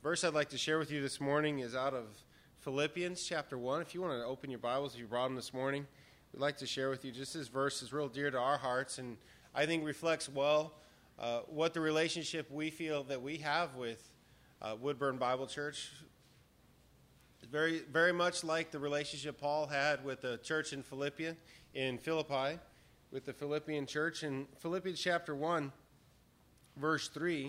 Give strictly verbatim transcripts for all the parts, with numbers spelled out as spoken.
verse I'd like to share with you this morning is out of Philippians chapter one. If you want to open your Bibles, if you brought them this morning, we'd like to share with you just this verse is real dear to our hearts, and I think reflects well uh, what the relationship we feel that we have with uh, Woodburn Bible Church. Very, very much like the relationship Paul had with the church in Philippia, in Philippi, with the Philippian church. In Philippians chapter one, verse three,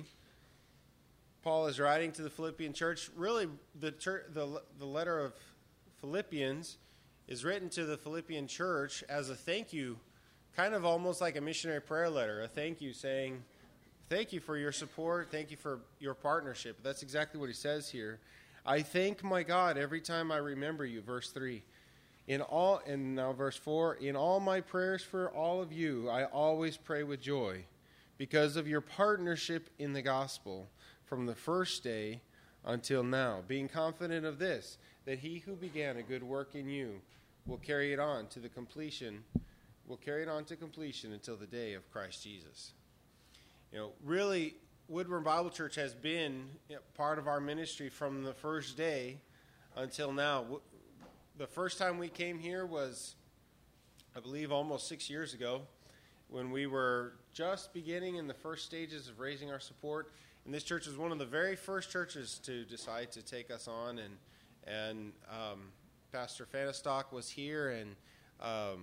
Paul is writing to the Philippian church. Really, the, church, the, the letter of Philippians is written to the Philippian church as a thank you, kind of almost like a missionary prayer letter, a thank you saying, thank you for your support, thank you for your partnership. That's exactly what he says here. I thank my God every time I remember you, verse three. In all, and now verse four, in all my prayers for all of you, I always pray with joy because of your partnership in the gospel from the first day until now, being confident of this, that he who began a good work in you will carry it on to the completion, will carry it on to completion until the day of Christ Jesus. You know, really, Woodburn Bible Church has been part of our ministry from the first day until now. The first time we came here was, I believe, almost six years ago, when we were just beginning in the first stages of raising our support. And this church was one of the very first churches to decide to take us on. And and um, Pastor Fanistock was here, and um,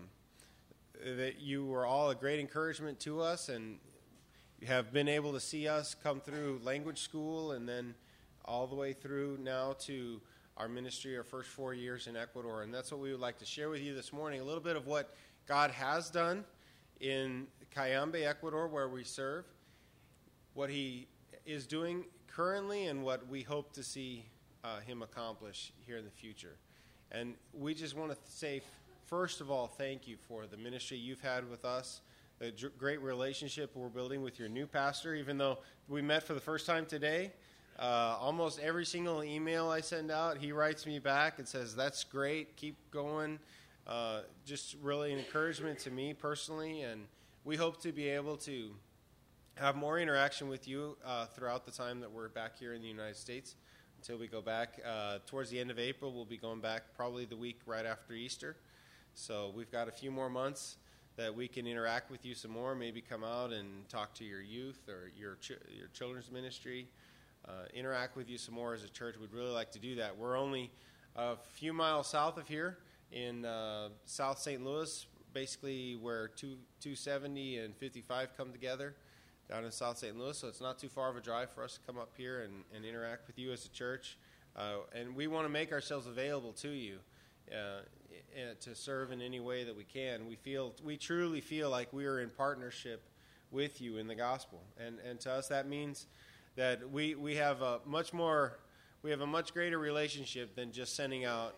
that you were all a great encouragement to us, and you have been able to see us come through language school and then all the way through now to our ministry, our first four years in Ecuador. And that's what we would like to share with you this morning, a little bit of what God has done in Cayambe, Ecuador, where we serve, what he is doing currently, and what we hope to see uh, him accomplish here in the future. And we just want to say, first of all, thank you for the ministry you've had with us, the j- great relationship we're building with your new pastor. Even though we met for the first time today, uh, almost every single email I send out, he writes me back and says, that's great, keep going. Uh, just really an encouragement to me personally, and we hope to be able to have more interaction with you uh, throughout the time that we're back here in the United States until we go back. Uh, towards the end of April, we'll be going back probably the week right after Easter. So we've got a few more months that we can interact with you some more, maybe come out and talk to your youth or your ch- your children's ministry, uh, interact with you some more as a church. We'd really like to do that. We're only a few miles south of here in uh, South Saint Louis, basically where two, two seventy and fifty-five come together down in South Saint Louis, so it's not too far of a drive for us to come up here and, and interact with you as a church. Uh, and we want to make ourselves available to you uh, to serve in any way that we can. We feel, we truly feel like we are in partnership with you in the gospel. And, and to us that means that we, we have a much more, we have a much greater relationship than just sending out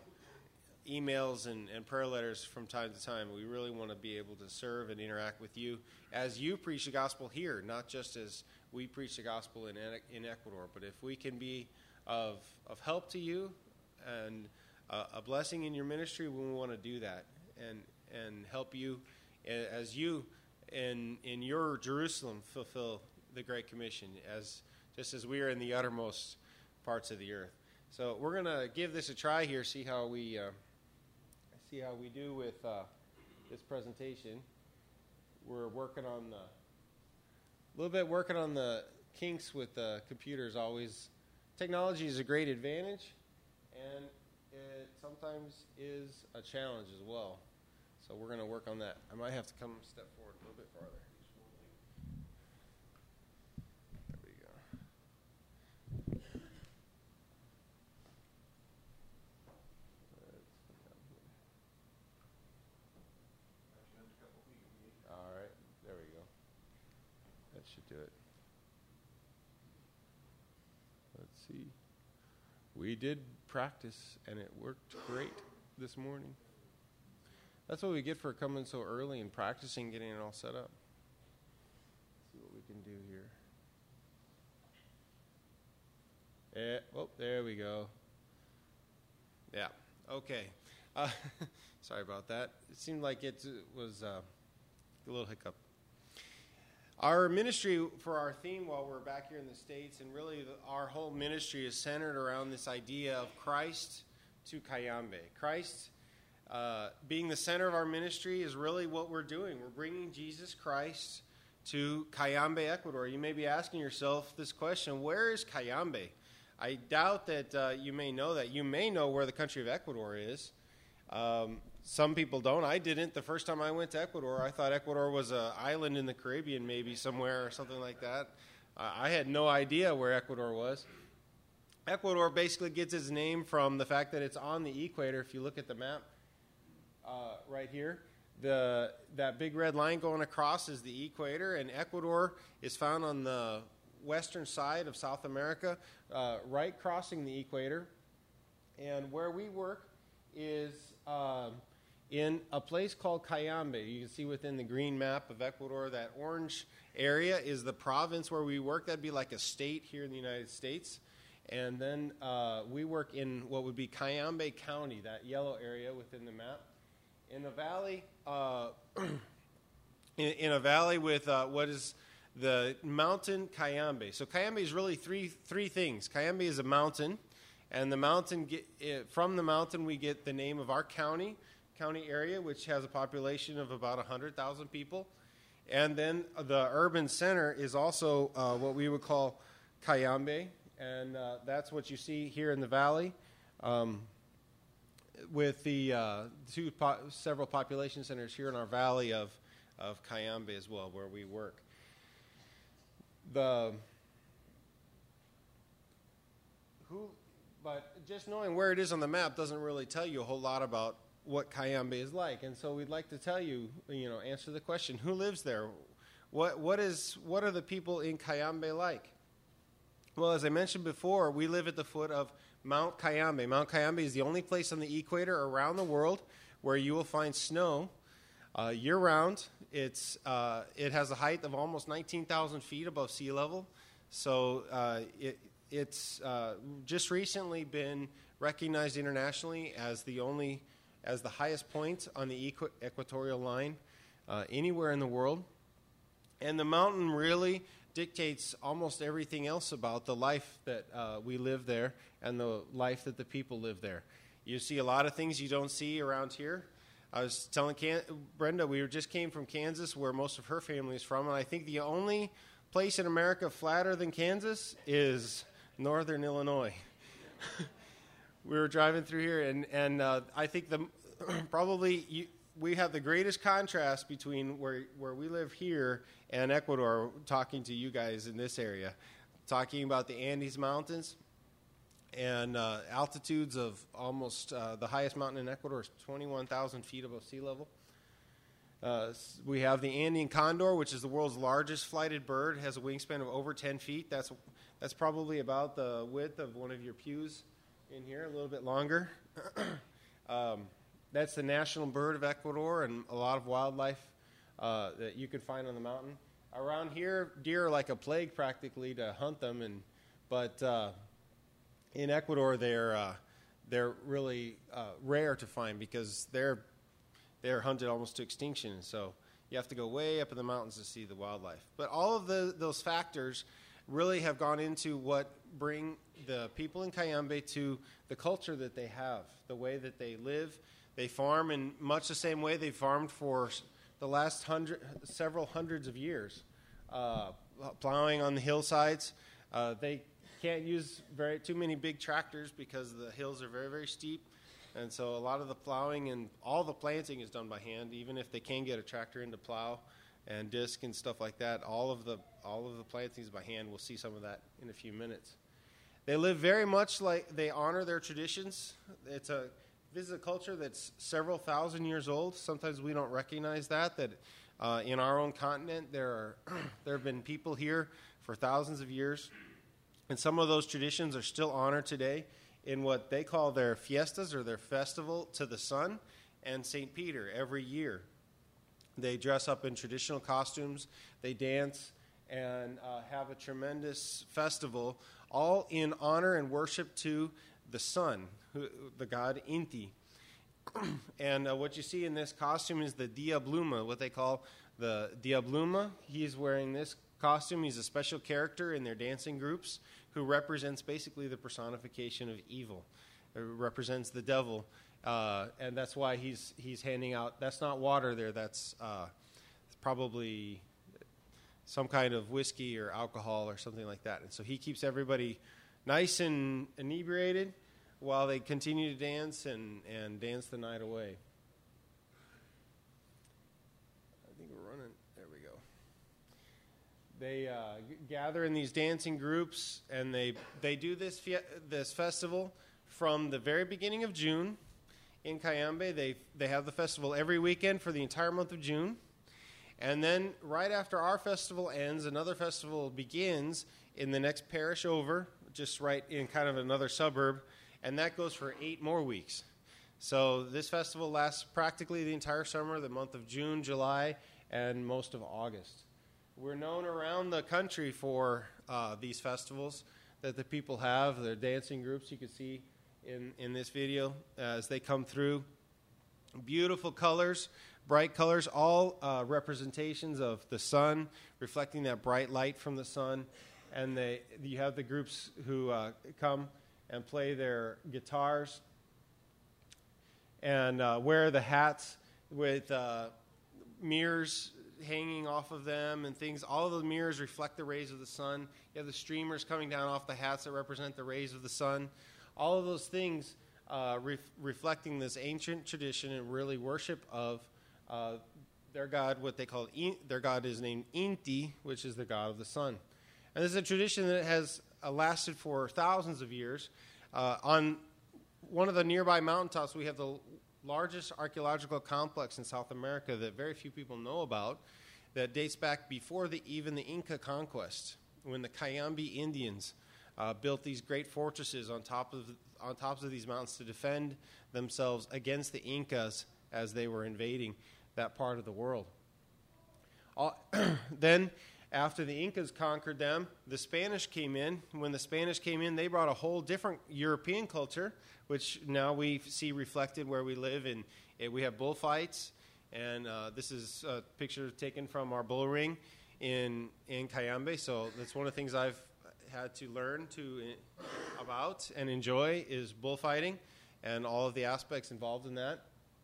emails and, and prayer letters from time to time. We really want to be able to serve and interact with you as you preach the gospel here, not just as we preach the gospel in in Ecuador. But if we can be of of help to you and uh, a blessing in your ministry, we want to do that and and help you as you in in your Jerusalem fulfill the Great Commission, as just as we are in the uttermost parts of the earth. So we're gonna give this a try here, see how we. Uh, See how we do with uh, this presentation. We're working on the, a little bit working on the kinks with the computers. Always, technology is a great advantage, and it sometimes is a challenge as well. So we're going to work on that. I might have to come a step forward a little bit farther. There we go. Should do it. Let's see. We did practice, and it worked great this morning. That's what we get for coming so early and practicing, getting it all set up. Let's see what we can do here. Eh, oh, there we go. Yeah. Okay. Uh, sorry about that. It seemed like it was uh, a little hiccup. Our ministry for our theme while we're back here in the States, and really the, our whole ministry is centered around this idea of Christ to Cayambe. Christ uh, being the center of our ministry is really what we're doing. We're bringing Jesus Christ to Cayambe, Ecuador. You may be asking yourself this question, where is Cayambe? I doubt that uh, you may know that. You may know where the country of Ecuador is. Um, some people don't. I didn't. The first time I went to Ecuador, I thought Ecuador was an island in the Caribbean, maybe somewhere or something like that. Uh, I had no idea where Ecuador was. Ecuador basically gets its name from the fact that it's on the equator. If you look at the map uh, right here, the that big red line going across is the equator, and Ecuador is found on the western side of South America, uh, right crossing the equator. And where we work is um, in a place called Cayambe. You can see within the green map of Ecuador, that orange area is the province where we work. That'd be like a state here in the United States. And then uh, we work in what would be Cayambe County, that yellow area within the map. In a valley, uh, in, in a valley with uh, what is the mountain Cayambe. So Cayambe is really three three things. Cayambe is a mountain, and the mountain get, it, from the mountain we get the name of our county, county area, which has a population of about one hundred thousand people. And then the urban center is also uh, what we would call Cayambe, and uh, that's what you see here in the valley. Um, with the uh, two po- several population centers here in our valley of, of Cayambe as well, where we work. The who, but just knowing where it is on the map doesn't really tell you a whole lot about what Cayambe is like, and so we'd like to tell you, you know, answer the question: who lives there? What what is what are the people in Cayambe like? Well, as I mentioned before, we live at the foot of Mount Cayambe. Mount Cayambe is the only place on the equator around the world where you will find snow uh, year-round. It's uh, it has a height of almost nineteen thousand feet above sea level. So uh, it, it's uh, just recently been recognized internationally as the only, as the highest point on the equi- equatorial line uh, anywhere in the world. And the mountain really dictates almost everything else about the life that uh, we live there and the life that the people live there. You see a lot of things you don't see around here. I was telling Can- Brenda, we just came from Kansas, where most of her family is from, and I think the only place in America flatter than Kansas is northern Illinois. We were driving through here, and, and uh, I think the probably you, we have the greatest contrast between where, where we live here and Ecuador, talking to you guys in this area, talking about the Andes Mountains and uh, altitudes of almost uh, the highest mountain in Ecuador is twenty-one thousand feet above sea level. Uh, we have the Andean condor, which is the world's largest flighted bird. It has a wingspan of over ten feet. That's that's probably about the width of one of your pews in here, a little bit longer. um, that's the national bird of Ecuador, and a lot of wildlife uh, that you can find on the mountain. Around here, deer are like a plague practically to hunt them, and but uh, in Ecuador they're uh, they're really uh, rare to find because they're they're hunted almost to extinction. So you have to go way up in the mountains to see the wildlife. But all of the, those factors really have gone into what bring the people in Cayambe to the culture that they have, the way that they live. They farm in much the same way they farmed for the last hundred, several hundreds of years, uh, plowing on the hillsides. Uh, they can't use very too many big tractors because the hills are very, very steep. And so a lot of the plowing and all the planting is done by hand, even if they can get a tractor in to plow and disc and stuff like that. All of the all of the planting is by hand. We'll see some of that in a few minutes. They live very much like they honor their traditions. It's a this is a culture that's several thousand years old. Sometimes we don't recognize that, that uh, in our own continent there are there have been people here for thousands of years. And some of those traditions are still honored today in what they call their fiestas, or their festival to the sun, and Saint Peter every year. They dress up in traditional costumes, they dance, and uh, have a tremendous festival, all in honor and worship to the sun, who, the god Inti. And uh, what you see in this costume is the Dia Bluma, what they call the Diabluma. He's wearing this costume. He's a special character in their dancing groups who represents basically the personification of evil. It represents the devil, uh, and that's why he's he's handing out. That's not water there. That's uh, probably some kind of whiskey or alcohol or something like that. And so he keeps everybody nice and inebriated while they continue to dance and, and dance the night away. I think we're running. There we go. They uh, g- gather in these dancing groups, and they they do this fie- this festival from the very beginning of June in Cayambe. They they have the festival every weekend for the entire month of June. And then right after our festival ends, another festival begins in the next parish over, just right in kind of another suburb, and that goes for eight more weeks. So this festival lasts practically the entire summer, the month of June, July, and most of August. We're known around the country for uh, these festivals that the people have, their dancing groups you can see in, in this video as they come through. Beautiful colors. Bright colors, all uh, representations of the sun, reflecting that bright light from the sun. And they, you have the groups who uh, come and play their guitars and uh, wear the hats with uh, mirrors hanging off of them and things. All of the mirrors reflect the rays of the sun. You have the streamers coming down off the hats that represent the rays of the sun. All of those things uh, ref- reflecting this ancient tradition and really worship of Uh, their god, what they call, their god is named Inti, which is the god of the sun. And this is a tradition that has uh, lasted for thousands of years. Uh, on one of the nearby mountaintops, we have the largest archaeological complex in South America that very few people know about, that dates back before the, even the Inca conquest, when the Cayambe Indians uh, built these great fortresses on top of on tops of these mountains to defend themselves against the Incas as they were invading that part of the world. All, then, after the Incas conquered them, the Spanish came in. When the Spanish came in, they brought a whole different European culture, which now we see reflected where we live. And we have bullfights, and uh, this is a picture taken from our bull ring in in Cayambe. So that's one of the things I've had to learn to about and enjoy is bullfighting and all of the aspects involved in that.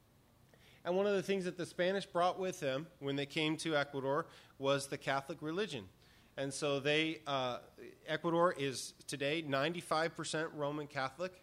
And one of the things that the Spanish brought with them when they came to Ecuador was the Catholic religion. And so they, uh, Ecuador is today ninety-five percent Roman Catholic.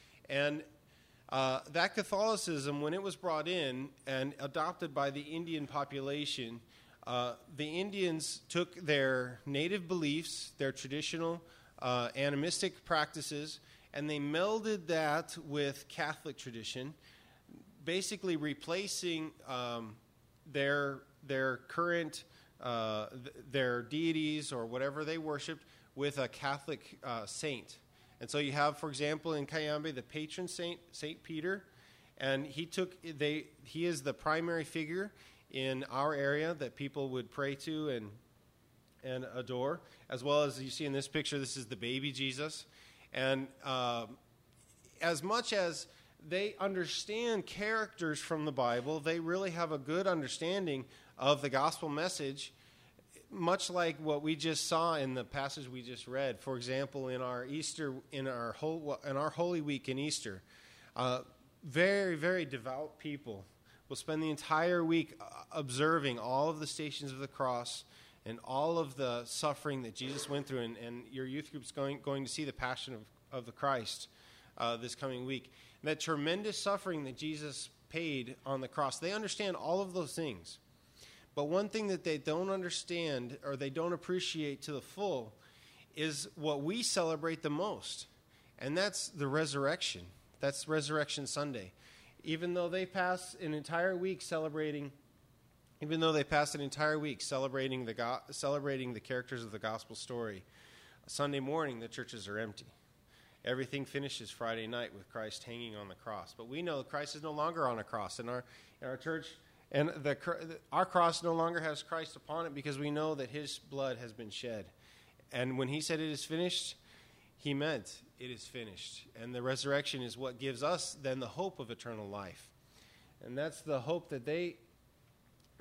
And uh, that Catholicism, when it was brought in and adopted by the Indian population, uh, the Indians took their native beliefs, their traditional uh, animistic practices, and they melded that with Catholic tradition, basically replacing um, their their current uh, th- their deities or whatever they worshipped with a Catholic uh, saint. And so you have, for example, in Cayambe, the patron saint, Saint Peter, and he took they he is the primary figure in our area that people would pray to and and adore, as well as you see in this picture. This is the baby Jesus, and uh, as much as they understand characters from the Bible, they really have a good understanding of the gospel message, much like what we just saw in the passage we just read. For example, in our Easter, in our whole, in our Holy Week in Easter, uh, very, very devout people will spend the entire week observing all of the stations of the cross and all of the suffering that Jesus went through. And, and your youth group's going going to see the Passion of, of the Christ uh, this coming week. That tremendous suffering that Jesus paid on the cross. They understand all of those things. But one thing that they don't understand or they don't appreciate to the full is what we celebrate the most. And that's the resurrection. That's Resurrection Sunday. Even though they pass an entire week celebrating, even though they pass an entire week celebrating the go- celebrating the characters of the gospel story, Sunday morning the churches are empty. Everything finishes Friday night with Christ hanging on the cross. But we know Christ is no longer on a cross in our in our church, and the, our cross no longer has Christ upon it because we know that his blood has been shed. And when he said it is finished, he meant it is finished. And the resurrection is what gives us then the hope of eternal life. And that's the hope that they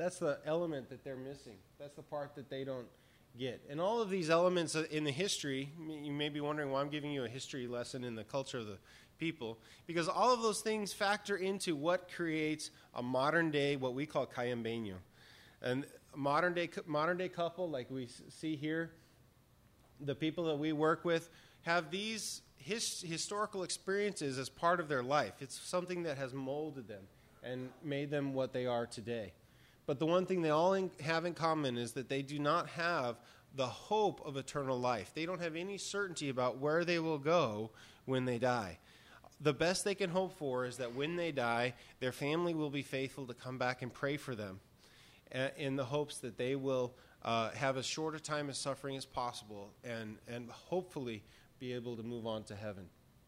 That's the element that they're missing. That's the part that they don't get. And all of these elements in the history, you may be wondering why I'm giving you a history lesson in the culture of the people, because all of those things factor into what creates a modern day, what we call Cayambeño. And a modern day, modern day couple, like we see here, the people that we work with have these his, historical experiences as part of their life. It's something that has molded them and made them what they are today. But the one thing they all in, have in common is that they do not have the hope of eternal life. They don't have any certainty about where they will go when they die. The best they can hope for is that when they die, their family will be faithful to come back and pray for them uh, in the hopes that they will uh, have as short a time of suffering as possible and, and hopefully be able to move on to heaven.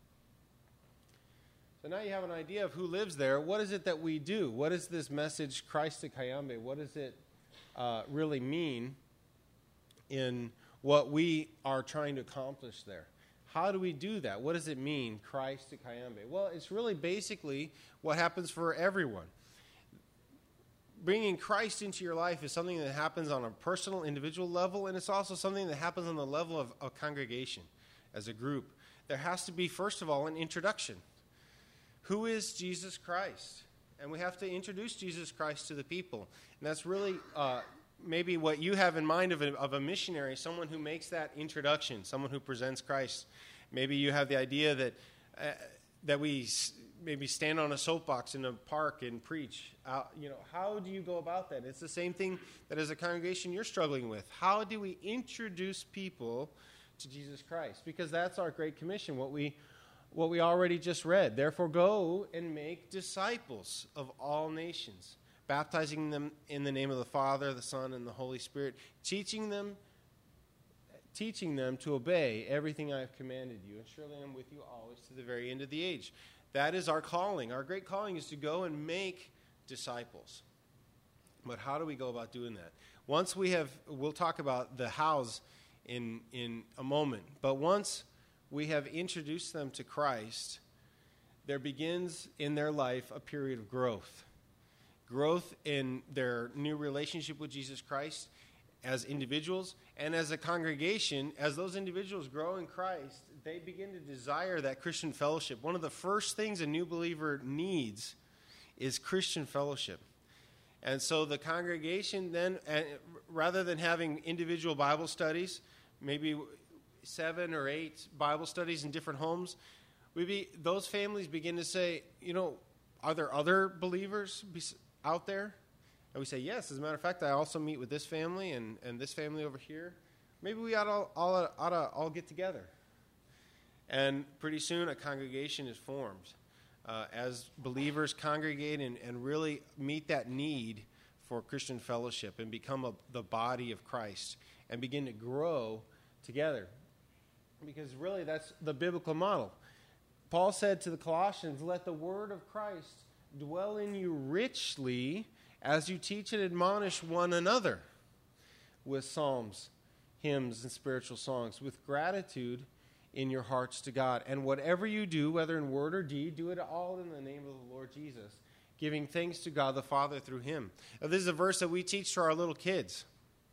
So now you have an idea of who lives there. What is it that we do? What is this message, Christ to Cayambe? What does it uh, really mean in what we are trying to accomplish there? How do we do that? What does it mean, Christ to Cayambe? Well, it's really basically what happens for everyone. Bringing Christ into your life is something that happens on a personal, individual level, and it's also something that happens on the level of a congregation as a group. There has to be, first of all, an introduction. Who is Jesus Christ? And we have to introduce Jesus Christ to the people. And that's really uh, maybe what you have in mind of a, of a missionary, someone who makes that introduction, someone who presents Christ. Maybe you have the idea that uh, that we s- maybe stand on a soapbox in a park and preach. Uh, you know, how do you go about that? It's the same thing that as a congregation you're struggling with. How do we introduce people to Jesus Christ? Because that's our Great Commission, what we what we already just read. Therefore, go and make disciples of all nations, baptizing them in the name of the Father, the Son, and the Holy Spirit, teaching them, teaching them to obey everything I have commanded you, and surely I'm with you always to the very end of the age. That is our calling. Our great calling is to go and make disciples. But how do we go about doing that? Once we have, we'll talk about the hows in in a moment, but once we have introduced them to Christ, there begins in their life a period of growth. Growth in their new relationship with Jesus Christ as individuals and as a congregation. As those individuals grow in Christ, they begin to desire that Christian fellowship. One of the first things a new believer needs is Christian fellowship. And so the congregation then, rather than having individual Bible studies, maybe seven or eight Bible studies in different homes, we be, those families begin to say, you know, are there other believers out there? And we say, yes. As a matter of fact, I also meet with this family and, and this family over here. Maybe we ought to all, all, ought to all get together. And pretty soon a congregation is formed uh, as believers congregate and, and really meet that need for Christian fellowship and become a, the body of Christ and begin to grow together. Because really that's the biblical model. Paul said to the Colossians, let the word of Christ dwell in you richly as you teach and admonish one another with psalms, hymns, and spiritual songs, with gratitude in your hearts to God. And whatever you do, whether in word or deed, do it all in the name of the Lord Jesus, giving thanks to God the Father through him. Now, this is a verse that we teach to our little kids.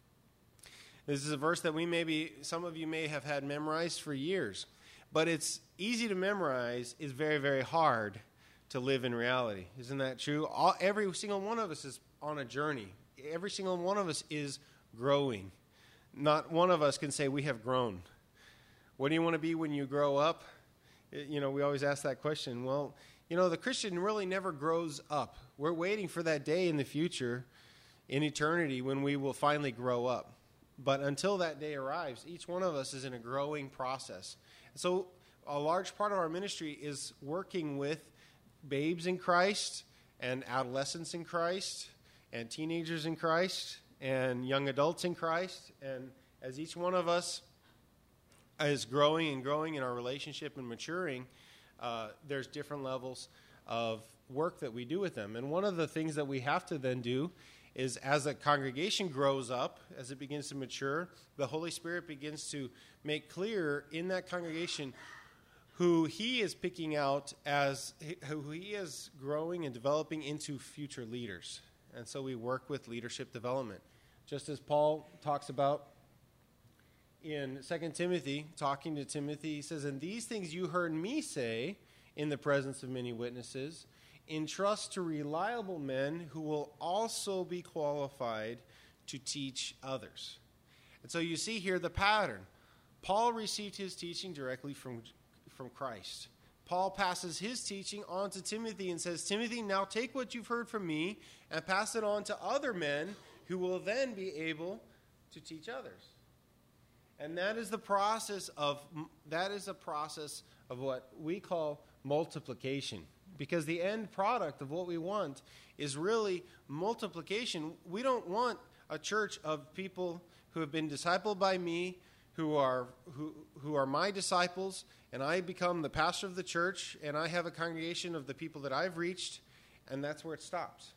This is a verse that we maybe, some of you may have had memorized for years. But it's easy to memorize, it's very, very hard to live in reality. Isn't that true? All, every single one of us is on a journey. Every single one of us is growing. Not one of us can say we have grown. What do you want to be when you grow up? You know, we always ask that question. Well, you know, the Christian really never grows up. We're waiting for that day in the future, in eternity, when we will finally grow up. But until that day arrives, each one of us is in a growing process. So a large part of our ministry is working with babes in Christ and adolescents in Christ and teenagers in Christ and young adults in Christ. And as each one of us is growing and growing in our relationship and maturing, uh, there's different levels of work that we do with them. And one of the things that we have to then do is as a congregation grows up, as it begins to mature, the Holy Spirit begins to make clear in that congregation who he is picking out as, who he is growing and developing into future leaders. And so we work with leadership development. Just as Paul talks about in Second Timothy, talking to Timothy, he says, "And these things you heard me say in the presence of many witnesses, entrust to reliable men who will also be qualified to teach others." And so you see here the pattern. Paul received his teaching directly from, from Christ. Paul passes his teaching on to Timothy and says, "Timothy, now take what you've heard from me and pass it on to other men who will then be able to teach others." And that is the process of that is a process of what we call multiplication. Because the end product of what we want is really multiplication. We don't want a church of people who have been discipled by me, who are who who are my disciples, and I become the pastor of the church, and I have a congregation of the people that I've reached, and that's where it stops.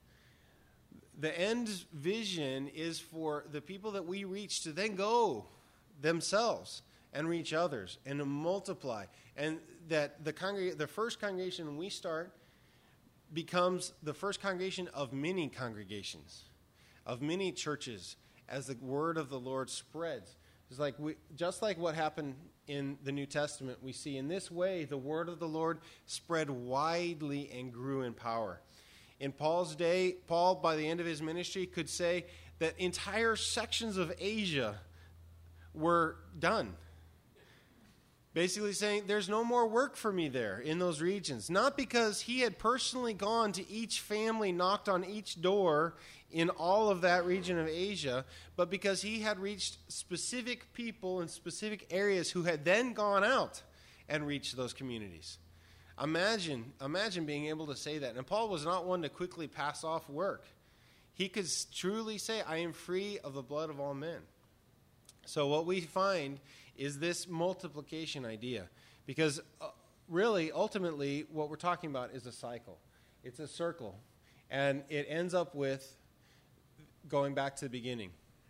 The end vision is for the people that we reach to then go themselves and reach others and to multiply. And that the congreg- the first congregation we start becomes the first congregation of many congregations, of many churches, as the word of the Lord spreads. It's like we, just like what happened in the New Testament, we see in this way the word of the Lord spread widely and grew in power. In Paul's day, Paul, by the end of his ministry, could say that entire sections of Asia were done. Basically saying, there's no more work for me there in those regions. Not because he had personally gone to each family, knocked on each door in all of that region of Asia, but because he had reached specific people in specific areas who had then gone out and reached those communities. Imagine, imagine being able to say that. And Paul was not one to quickly pass off work. He could truly say, I am free of the blood of all men. So what we find is this multiplication idea. Because uh, really, ultimately, what we're talking about is a cycle. It's a circle. And it ends up with going back to the beginning.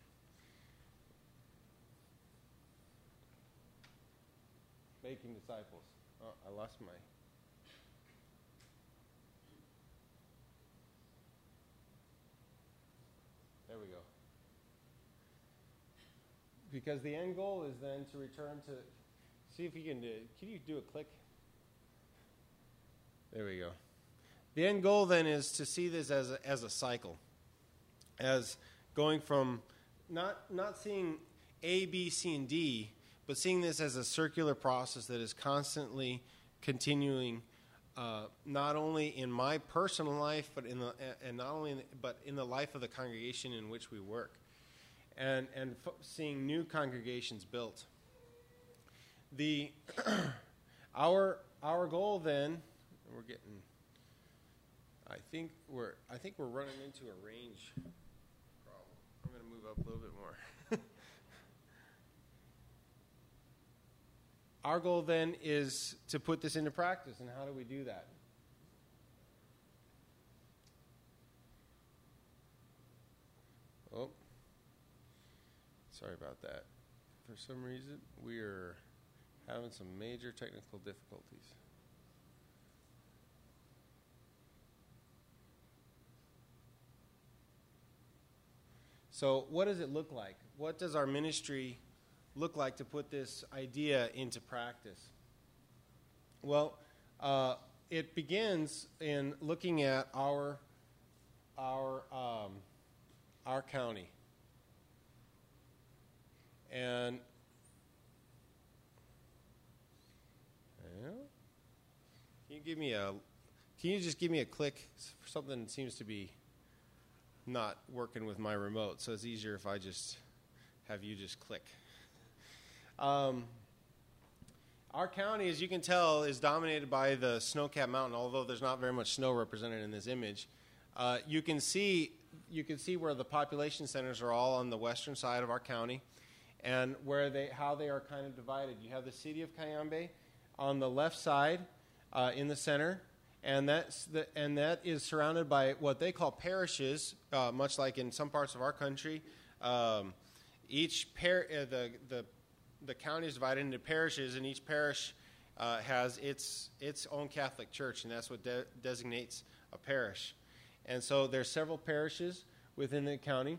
Making disciples. Oh, I lost my... There we go. Because the end goal is then to return to, see if you can do, can you do a click? There we go. The end goal then is to see this as a, as a cycle, as going from not not seeing A, B, C, and D, but seeing this as a circular process that is constantly continuing, uh, not only in my personal life, but in the and not only in the, but in the life of the congregation in which we work. And and f- seeing new congregations built. The our our goal then, we're getting. I think we're I think we're running into a range problem. I'm going to move up a little bit more. Our goal then is to put this into practice, and how do we do that? Oh. Sorry about that. For some reason, we are having some major technical difficulties. So what does it look like? What does our ministry look like to put this idea into practice? Well, uh, it begins in looking at our, our, um, our county. And well, can you give me a? Can you just give me a click? Something seems to be not working with my remote, so it's easier if I just have you just click. Um, our county, as you can tell, is dominated by the snow-capped mountain. Although there's not very much snow represented in this image, uh, you can see you can see where the population centers are all on the western side of our county. And where they, how they are kind of divided. You have the city of Cayambe on the left side, uh, in the center, and that's the, and that is surrounded by what they call parishes, uh, much like in some parts of our country. Um, each par- uh, the the the county is divided into parishes, and each parish uh, has its its own Catholic church, and that's what de- designates a parish. And so there's several parishes within the county.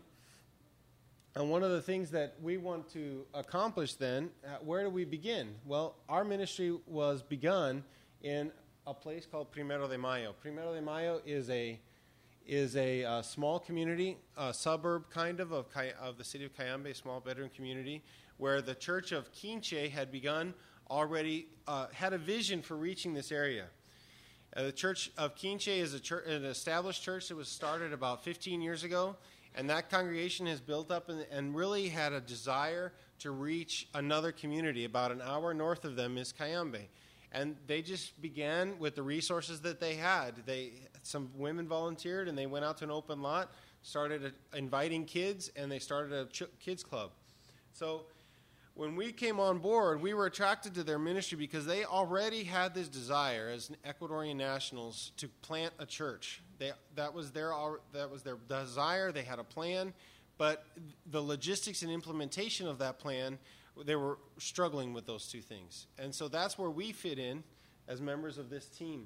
And one of the things that we want to accomplish then, uh, where do we begin? Well, our ministry was begun in a place called Primero de Mayo. Primero de Mayo is a is a uh, small community, a suburb kind of of, of the city of Cayambe, a small bedroom community, where the church of Quinche had begun already, uh, had a vision for reaching this area. Uh, the church of Quinche is a church, an established church that was started about fifteen years ago. And that congregation has built up and, and really had a desire to reach another community. About an hour north of them is Cayambe. And they just began with the resources that they had. They some women volunteered, and they went out to an open lot, started a, inviting kids, and they started a ch- kids club. So when we came on board, we were attracted to their ministry because they already had this desire as Ecuadorian nationals to plant a church. They, that was their that was their desire. They had a plan, but the logistics and implementation of that plan, they were struggling with those two things. And so that's where we fit in as members of this team.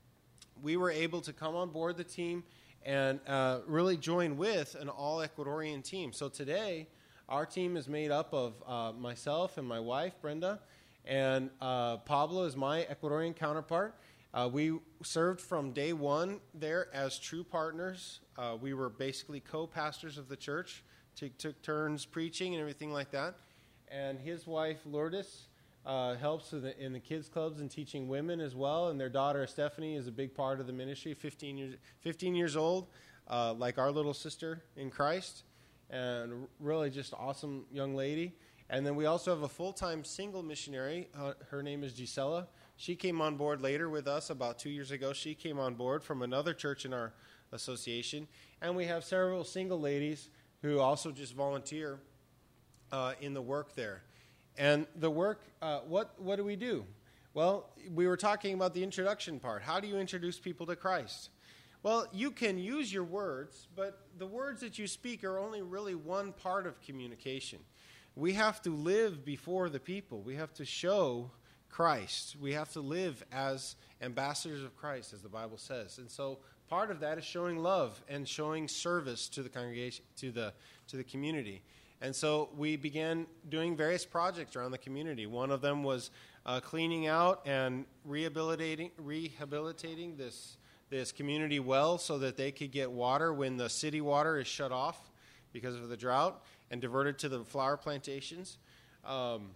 We were able to come on board the team and uh, really join with an all-Ecuadorian team. So today, our team is made up of uh, myself and my wife, Brenda, and uh, Pablo is my Ecuadorian counterpart. Uh, we served from day one there as true partners. Uh, we were basically co-pastors of the church, t- took turns preaching and everything like that. And his wife, Lourdes, uh, helps in the, in the kids' clubs and teaching women as well. And their daughter, Stephanie, is a big part of the ministry, fifteen years, fifteen years old, uh, like our little sister in Christ. And really just awesome young lady. And then we also have a full-time single missionary. Uh, her name is Gisela. She came on board later with us about two years ago. She came on board from another church in our association. And we have several single ladies who also just volunteer uh, in the work there. And the work, uh, what, what do we do? Well, we were talking about the introduction part. How do you introduce people to Christ? Well, you can use your words, but the words that you speak are only really one part of communication. We have to live before the people. We have to show Christ. We have to live as ambassadors of Christ, as the Bible says. And so part of that is showing love and showing service to the congregation, to the to the community. And so we began doing various projects around the community. One of them was uh, cleaning out and rehabilitating rehabilitating this this community well so that they could get water when the city water is shut off because of the drought and diverted to the flower plantations. Um,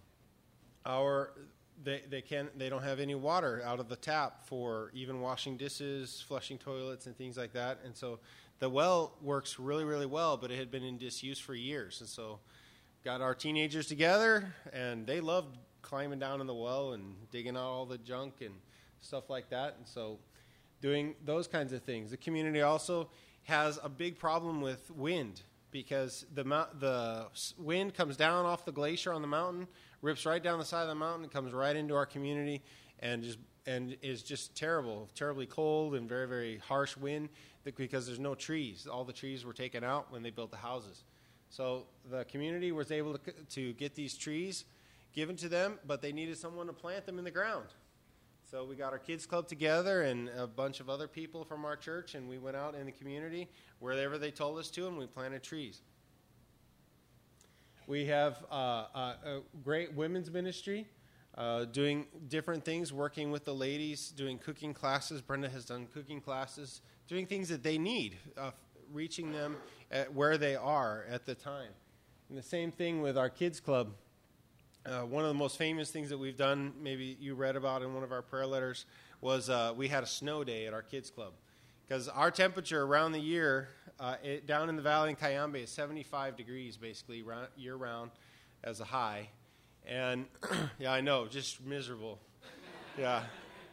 our They they can they don't have any water out of the tap for even washing dishes, flushing toilets, and things like that. And so the well works really, really well, but it had been in disuse for years. And so got our teenagers together, and they loved climbing down in the well and digging out all the junk and stuff like that. And so doing those kinds of things. The community also has a big problem with wind because the the wind comes down off the glacier on the mountain, rips right down the side of the mountain, comes right into our community, and just and is just terrible, terribly cold and very, very harsh wind because there's no trees. All the trees were taken out when they built the houses. So the community was able to, to get these trees given to them, but they needed someone to plant them in the ground. So we got our kids club together and a bunch of other people from our church, and we went out in the community wherever they told us to, and we planted trees. We have uh, a, a great women's ministry, uh, doing different things, working with the ladies, doing cooking classes. Brenda has done cooking classes, doing things that they need, uh, reaching them at where they are at the time. And the same thing with our kids club. Uh, one of the most famous things that we've done, maybe you read about in one of our prayer letters, was uh, we had a snow day at our kids club. Because our temperature around the year, uh, it, down in the valley in Cayambe, is seventy-five degrees basically round, year-round as a high. And, yeah, I know, just miserable. Yeah.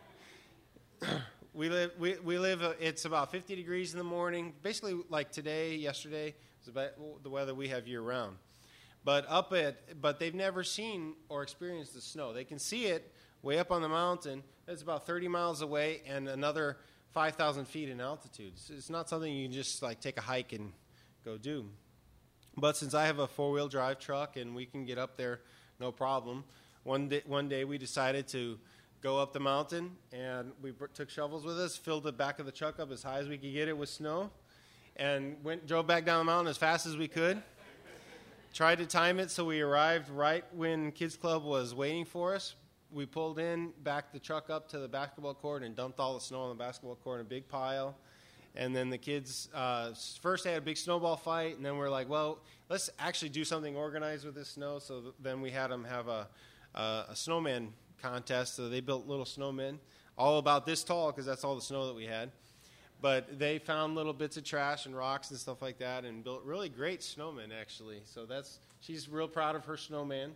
we live, we, we live uh, it's about fifty degrees in the morning, basically like today, yesterday, is about the weather we have year-round. But up at, but they've never seen or experienced the snow. They can see it way up on the mountain. It's about thirty miles away and another five thousand feet in altitude. So it's not something you can just like take a hike and go do. But since I have a four-wheel drive truck and we can get up there no problem, one day, one day we decided to go up the mountain, and we br- took shovels with us, filled the back of the truck up as high as we could get it with snow, and went drove back down the mountain as fast as we could. Tried to time it so we arrived right when Kids Club was waiting for us. We pulled in, backed the truck up to the basketball court, and dumped all the snow on the basketball court in a big pile. And then the kids, uh, first they had a big snowball fight, and then we're like, well, let's actually do something organized with this snow. So th- then we had them have a, uh, a snowman contest. So they built little snowmen, all about this tall, because that's all the snow that we had. But they found little bits of trash and rocks and stuff like that and built really great snowmen, actually. So that's she's real proud of her snowman.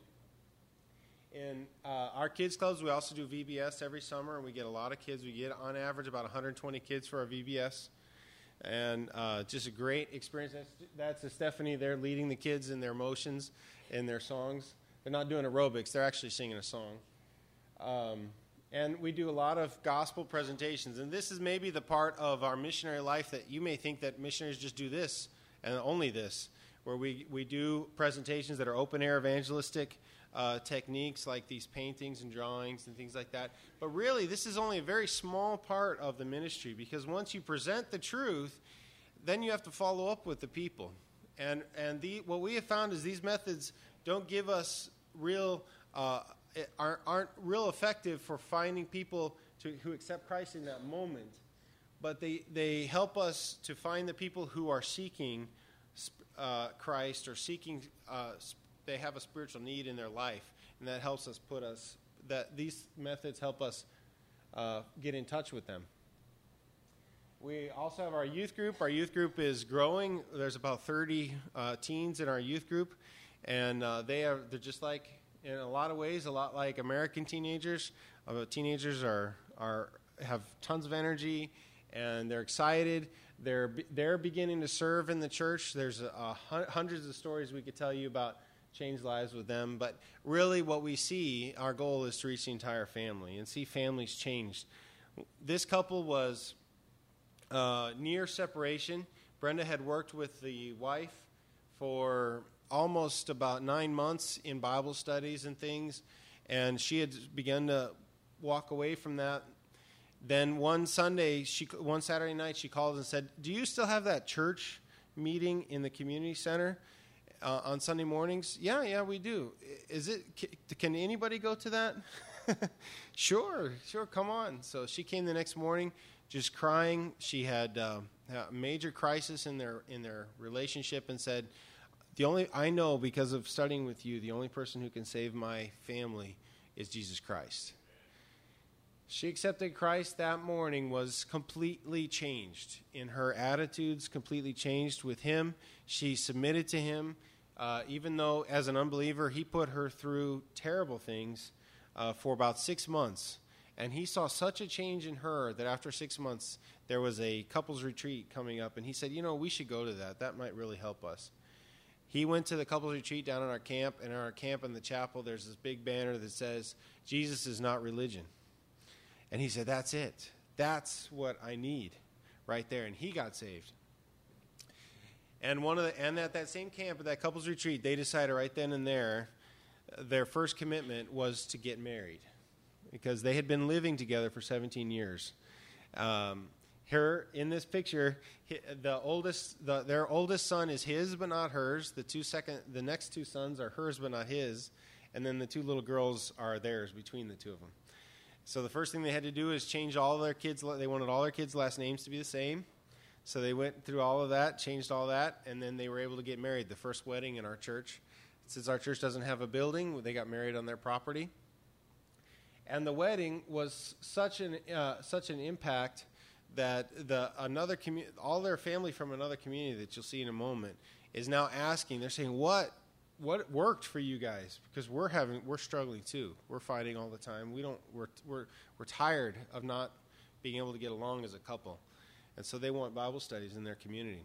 In uh, our kids clubs, we also do V B S every summer, and we get a lot of kids. We get, on average, about one hundred twenty kids for our V B S. And uh, just a great experience. That's, that's Stephanie. They're leading the kids in their motions and their songs. They're not doing aerobics. They're actually singing a song. Um And we do a lot of gospel presentations. And this is maybe the part of our missionary life that you may think that missionaries just do this and only this, where we, we do presentations that are open-air evangelistic uh, techniques like these paintings and drawings and things like that. But really, this is only a very small part of the ministry, because once you present the truth, then you have to follow up with the people. And, and the, what we have found is these methods don't give us real uh Aren't, aren't real effective for finding people to, who accept Christ in that moment, but they, they help us to find the people who are seeking uh, Christ or seeking, uh, they have a spiritual need in their life, and that helps us put us, that these methods help us uh, get in touch with them. We also have our youth group. Our youth group is growing. There's about thirty uh, teens in our youth group, and uh, they are, they're just like, in a lot of ways, a lot like American teenagers. Uh, teenagers are are have tons of energy, and they're excited. They're they're beginning to serve in the church. There's uh, hundreds of stories we could tell you about changed lives with them. But really, what we see, our goal is to reach the entire family and see families changed. This couple was uh, near separation. Brenda had worked with the wife for almost about nine months in Bible studies and things, and she had begun to walk away from that. Then one Sunday, she one Saturday night, she called and said, "Do you still have that church meeting in the community center uh, on Sunday mornings?" "Yeah, yeah, we do." "Is it? Can anybody go to that?" "Sure, sure, come on." So she came the next morning, just crying. She had uh, a major crisis in their in their relationship, and said, The only I know because of studying with you, the only person who can save my family is Jesus Christ. She accepted Christ that morning, was completely changed in her attitudes, completely changed with him. She submitted to him, uh, even though as an unbeliever, he put her through terrible things uh, for about six months. And he saw such a change in her that after six months, there was a couples retreat coming up. And he said, you know, we should go to that. That might really help us. He went to the couples retreat down in our camp, and in our camp in the chapel, there's this big banner that says, Jesus is not religion. And he said, that's it. That's what I need right there. And he got saved. And one of the, and at that same camp, at that couples retreat, they decided right then and there, their first commitment was to get married, because they had been living together for seventeen years. Um, Her in this picture, the oldest, the, their oldest son is his but not hers. The two second, the next two sons are hers but not his, and then the two little girls are theirs between the two of them. So the first thing they had to do is change all their kids. They wanted all their kids' last names to be the same, so they went through all of that, changed all that, and then they were able to get married. The first wedding in our church, since our church doesn't have a building, they got married on their property, and the wedding was such an uh, such an impact that the another commu- all their family from another community that you'll see in a moment is now asking. They're saying, "What, what worked for you guys? Because we're having, we're struggling too. We're fighting all the time. We don't, we're we're we're tired of not being able to get along as a couple, and so they want Bible studies in their community."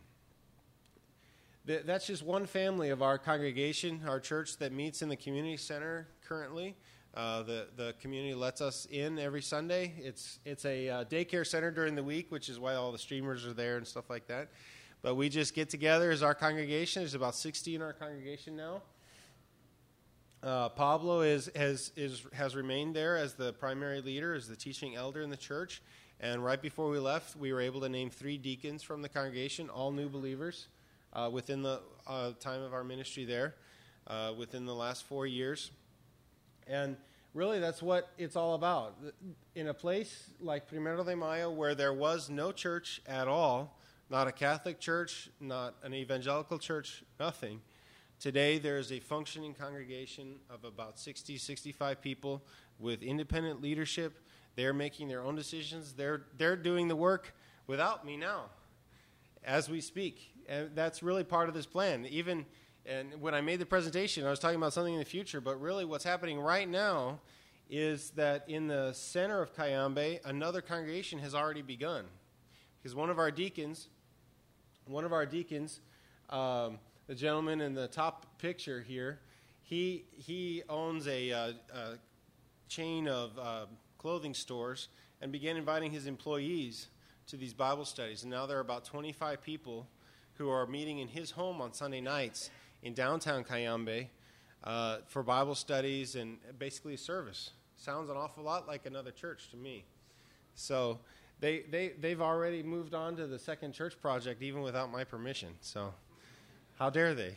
Th- that's just one family of our congregation, our church that meets in the community center currently. Uh, the the community lets us in every Sunday. It's it's a uh, daycare center during the week, which is why all the streamers are there and stuff like that. But we just get together as our congregation. There's about sixty in our congregation now. Uh, Pablo is, has, is, has remained there as the primary leader, as the teaching elder in the church. And right before we left, we were able to name three deacons from the congregation, all new believers, uh, within the uh, time of our ministry there, uh, within the last four years. And really, that's what it's all about. In a place like Primero de Mayo, where there was no church at all, not a Catholic church, not an evangelical church, nothing, today there is a functioning congregation of about sixty, sixty-five people with independent leadership. They're making their own decisions. They're, they're doing the work without me now, as we speak. And that's really part of this plan. Even and when I made the presentation, I was talking about something in the future, but really what's happening right now is that in the center of Cayambe, another congregation has already begun. Because one of our deacons, one of our deacons, um, the gentleman in the top picture here, he he owns a, uh, a chain of uh, clothing stores and began inviting his employees to these Bible studies. And now there are about twenty-five people who are meeting in his home on Sunday nights in downtown Cayambe uh, for Bible studies and basically a service. Sounds an awful lot like another church to me. So they, they, they've already moved on to the second church project even without my permission. So how dare they?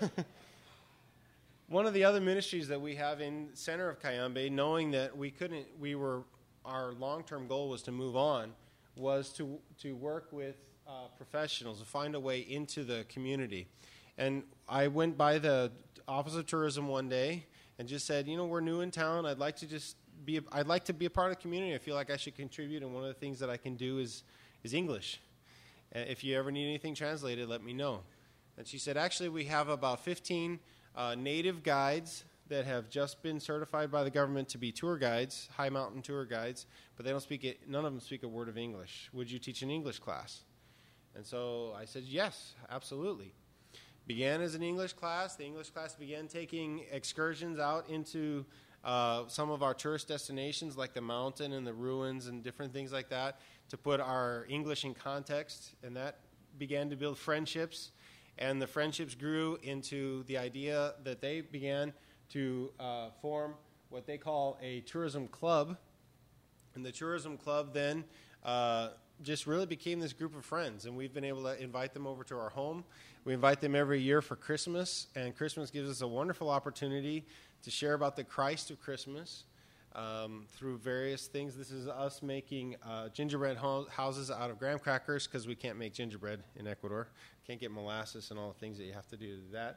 One of the other ministries that we have in center of Cayambe, knowing that we couldn't, we were, our long-term goal was to move on, was to to work with uh, professionals, to find a way into the community. And I went by the Office of Tourism one day and just said, you know, we're new in town. I'd like to just be, a, I'd like to be a part of the community. I feel like I should contribute, and one of the things that I can do is is English. Uh, if you ever need anything translated, let me know. And she said, actually, we have about fifteen uh, native guides that have just been certified by the government to be tour guides, high mountain tour guides, but they don't speak it, none of them speak a word of English. Would you teach an English class? And so I said, yes, absolutely. Began as an English class. The English class began taking excursions out into uh, some of our tourist destinations like the mountain and the ruins and different things like that to put our English in context, and that began to build friendships. And the friendships grew into the idea that they began to uh, form what they call a tourism club. And the tourism club then uh, just really became this group of friends, and we've been able to invite them over to our home. We invite them every year for Christmas, and Christmas gives us a wonderful opportunity to share about the Christ of Christmas um, through various things. This is us making uh, gingerbread ho- houses out of graham crackers, because we can't make gingerbread in Ecuador. Can't get molasses and all the things that you have to do to do that.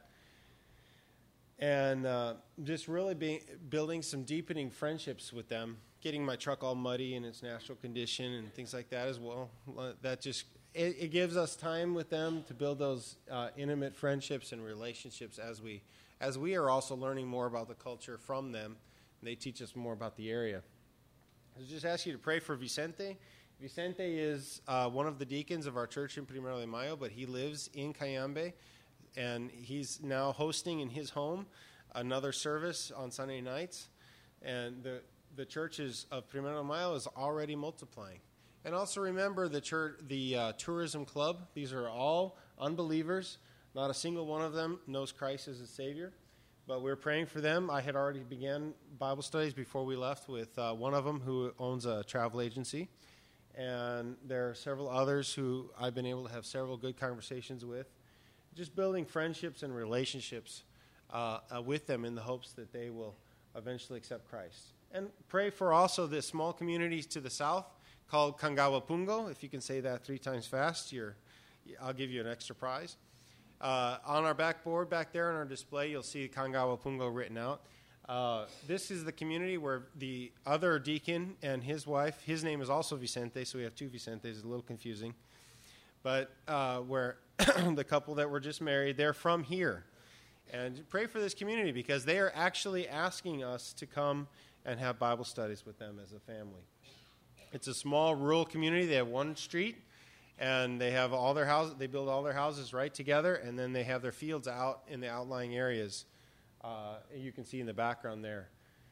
And uh, just really being, building some deepening friendships with them, getting my truck all muddy in its natural condition and things like that as well. That just, it, it gives us time with them to build those uh, intimate friendships and relationships as we, as we are also learning more about the culture from them. And they teach us more about the area. I just ask you to pray for Vicente. Vicente is uh, one of the deacons of our church in Primero de Mayo, but he lives in Cayambe. And he's now hosting in his home another service on Sunday nights. And the the churches of Primero de Mayo is already multiplying. And also remember the church, the uh, tourism club. These are all unbelievers. Not a single one of them knows Christ as a Savior. But we're praying for them. I had already began Bible studies before we left with uh, one of them who owns a travel agency. And there are several others who I've been able to have several good conversations with. Just building friendships and relationships uh, uh, with them in the hopes that they will eventually accept Christ. And pray for also the small communities to the south called Cangawapungo. If you can say that three times fast, you're, I'll give you an extra prize. Uh, on our backboard back there on our display, you'll see Cangawapungo written out. Uh, this is the community where the other deacon and his wife, his name is also Vicente, so we have two Vicentes. It's a little confusing. But uh, where the couple that were just married, they're from here. And pray for this community because they are actually asking us to come and have Bible studies with them as a family. It's a small rural community. They have one street, and they have all their houses. They build all their houses right together, and then they have their fields out in the outlying areas. Uh, you can see in the background there.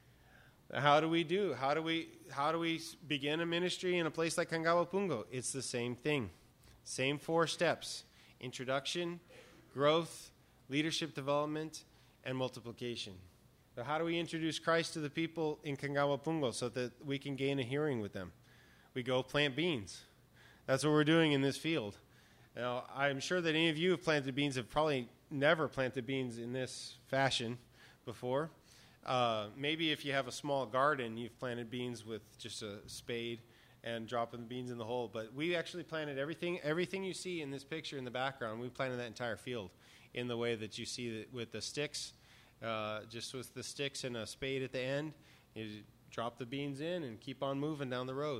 How do we do? How do we how do we begin a ministry in a place like Cangawapungo? It's the same thing. Same four steps: introduction, growth, leadership development, and multiplication. So how do we introduce Christ to the people in Kangawapungo so that we can gain a hearing with them? We go plant beans. That's what we're doing in this field. Now, I'm sure that any of you have planted beans have probably never planted beans in this fashion before. Uh, maybe if you have a small garden, you've planted beans with just a spade and dropping the beans in the hole. But we actually planted everything everything you see in this picture in the background. We planted that entire field in the way that you see that with the sticks, uh, just with the sticks and a spade at the end. You drop the beans in and keep on moving down the rows.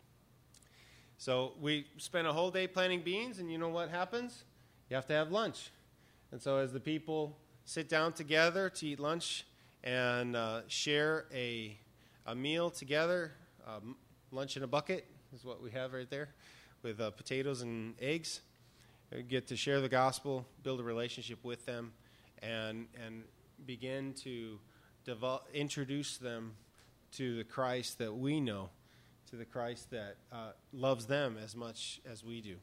So we spent a whole day planting beans, and you know what happens? You have to have lunch. And so as the people sit down together to eat lunch and uh, share a, a meal together, um, lunch in a bucket is what we have right there with uh, potatoes and eggs. We get to share the gospel, build a relationship with them, and and begin to develop, introduce them to the Christ that we know, to the Christ that uh, loves them as much as we do.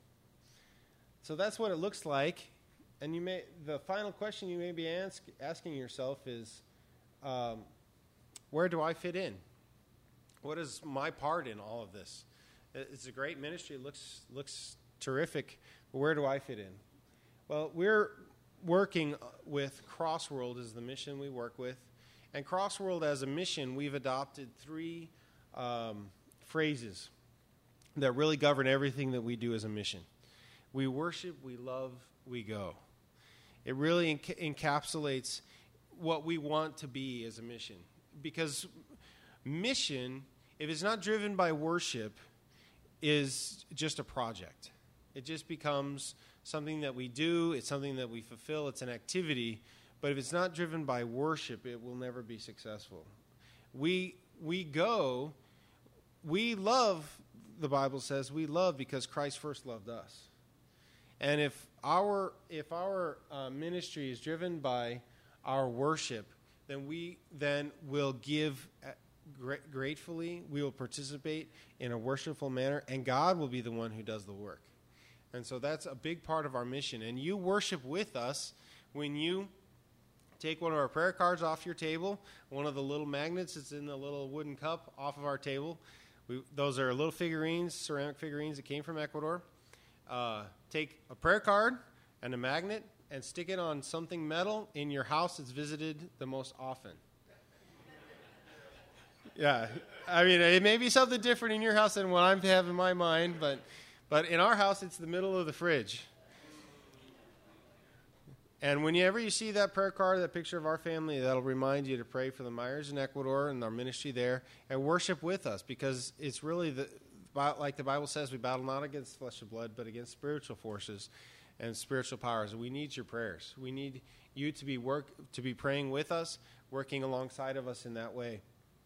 So that's what it looks like. And you may the final question you may be ask, asking yourself is, um, where do I fit in? What is my part in all of this? It's a great ministry. It looks looks terrific. But where do I fit in? Well, we're working with Crossworld as the mission we work with. And Crossworld as a mission, we've adopted three um, phrases that really govern everything that we do as a mission. We worship, we love, we go. It really enc- encapsulates what we want to be as a mission. Because mission, if it's not driven by worship, is just a project. It just becomes something that we do. It's something that we fulfill. It's an activity. But if it's not driven by worship, it will never be successful. We we go, we love, the Bible says, we love because Christ first loved us. And if our if our uh, ministry is driven by our worship, then we then will give gra- gratefully. We will participate in a worshipful manner, and God will be the one who does the work. And so that's a big part of our mission. And you worship with us when you take one of our prayer cards off your table, one of the little magnets that's in the little wooden cup off of our table. We, those are little figurines, ceramic figurines that came from Ecuador. Uh, take a prayer card and a magnet and stick it on something metal in your house that's visited the most often. Yeah, I mean, it may be something different in your house than what I have in my mind, but but in our house, it's the middle of the fridge. And whenever you see that prayer card, that picture of our family, that'll remind you to pray for the Myers in Ecuador and our ministry there, and worship with us, because it's really the like the Bible says, we battle not against flesh and blood, but against spiritual forces and spiritual powers. We need your prayers. We need you to be work to be praying with us, working alongside of us in that way.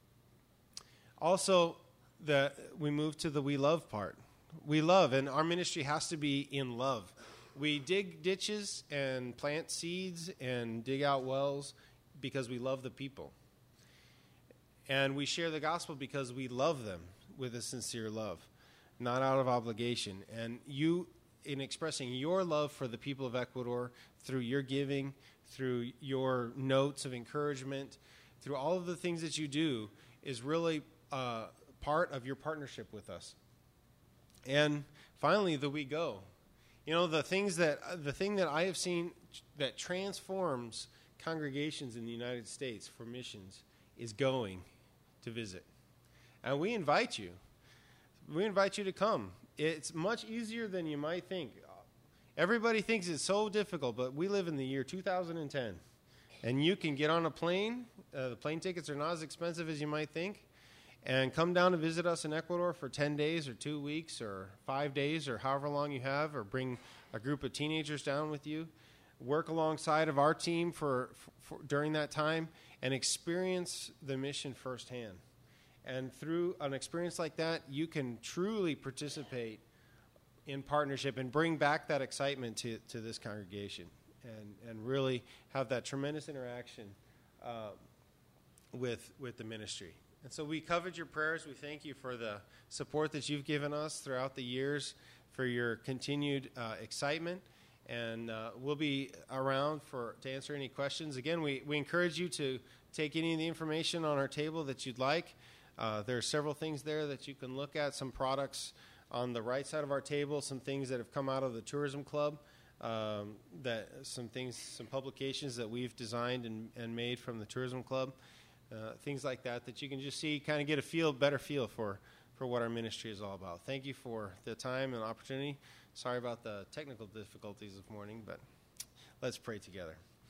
Also, the we move to the we love part. We love, and our ministry has to be in love. We dig ditches and plant seeds and dig out wells because we love the people. And we share the gospel because we love them with a sincere love, not out of obligation. And you, in expressing your love for the people of Ecuador through your giving, through your notes of encouragement, through all of the things that you do, is really uh, part of your partnership with us. And finally, the we go. You know, the things that the thing that I have seen that transforms congregations in the United States for missions is going to visit. And we invite you. We invite you to come. It's much easier than you might think. Everybody thinks it's so difficult, but we live in the year two thousand ten. And you can get on a plane. Uh, the plane tickets are not as expensive as you might think. And come down to visit us in Ecuador for ten days or two weeks or five days or however long you have, or bring a group of teenagers down with you. Work alongside of our team for, for, for during that time and experience the mission firsthand. And through an experience like that, you can truly participate in partnership and bring back that excitement to, to this congregation and, and really have that tremendous interaction uh, with, with the ministry. And so we covered your prayers. We thank you for the support that you've given us throughout the years, for your continued uh, excitement. And uh, we'll be around for to answer any questions. Again, we, we encourage you to take any of the information on our table that you'd like. Uh, there are several things there that you can look at, some products on the right side of our table, some things that have come out of the Tourism Club, um, that some things, some publications that we've designed and, and made from the Tourism Club, uh, things like that, that you can just see, kind of get a feel, better feel for, for what our ministry is all about. Thank you for the time and opportunity. Sorry about the technical difficulties this morning, but let's pray together.